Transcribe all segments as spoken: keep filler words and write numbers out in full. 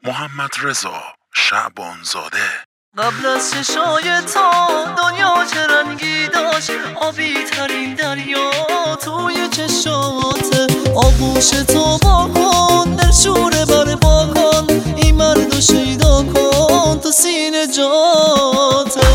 محمد رضا شعبانزاده. قبل از چشای تا دنیا چه رنگی داشت، آبی ترین دریا توی چشات. آغوش تو با کن در شوره بر با کن، این مردو شیدا کن تو سینه جاته.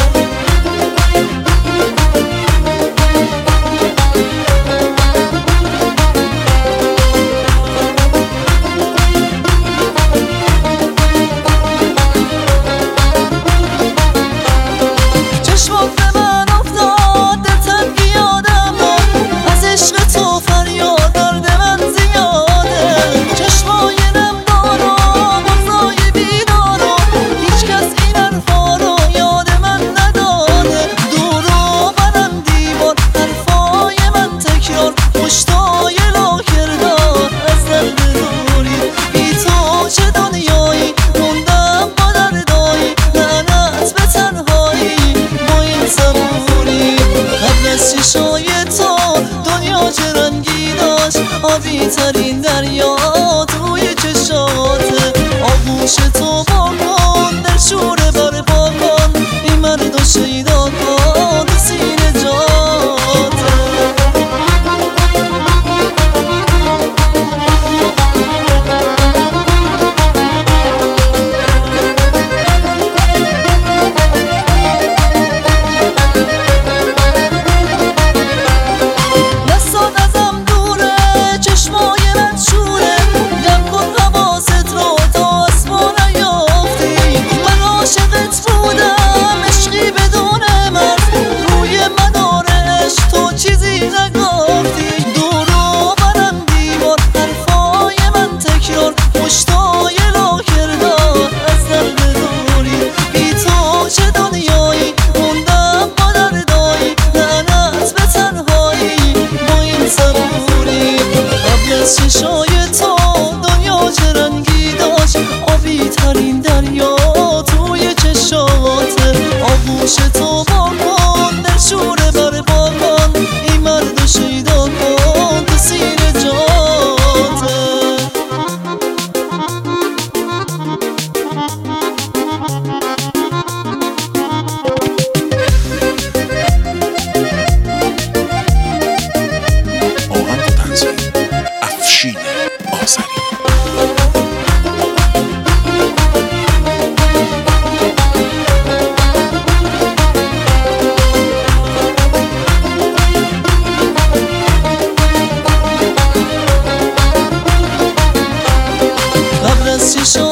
چشای تو دنیا چه رنگی داشت، آبی ترین دریا توی چشات. آغوش تو با کن در شوره بر با کن، این مردو شیدا کن تو سینه جاته. چشای تو دنیا چه رنگی داشت، آبی ترین دریا توی چشات. آغوش تو با کن در شوره بر با کن، این مردو شیدا کن تو سینه جاته. چشای